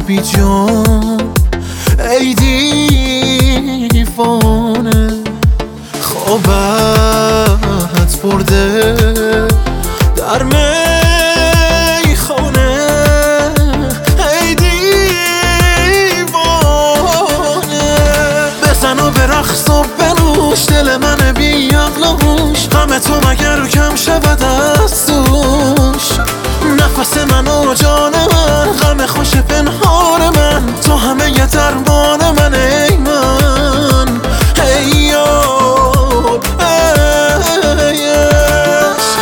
بی جان ای دیوانه، خوابت برده در میخانه ای دیوانه. بزن و به رقص و بنوش دل من بی عقل و هوش، غم تو مگر کم شود از دوش. نفس من و جان من، غم خوش پنهان من، تو همه ی درمان من ای من ای یار ای عشق.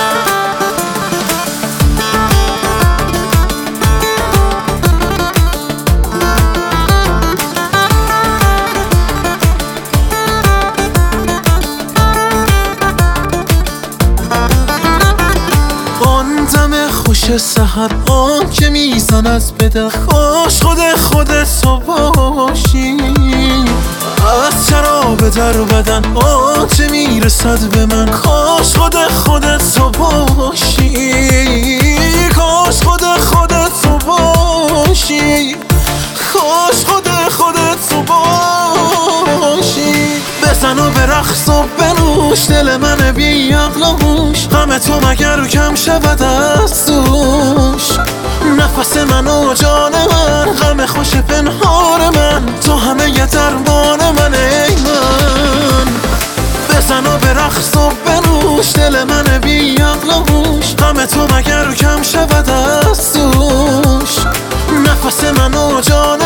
آن دم خوش سحر، آن که میزند به دل، کاش خودت تو باشی. از شراب در بدن آنچه میرسد به من، کاش خودت تو باشی. کاش خودت تو باشی، کاش خودت تو باشی. بزن و به رقص و بنوش دل من بی عقل و هوش، غم تو مگر کم شود از دوش. نفس من و جان من، غم خوش پنهان من، تو همه ی درمان من ای من. بزن و به رقص و بنوش دل من بی عقل و هوش، غم تو مگر کم شود از دوش. نفس من و جان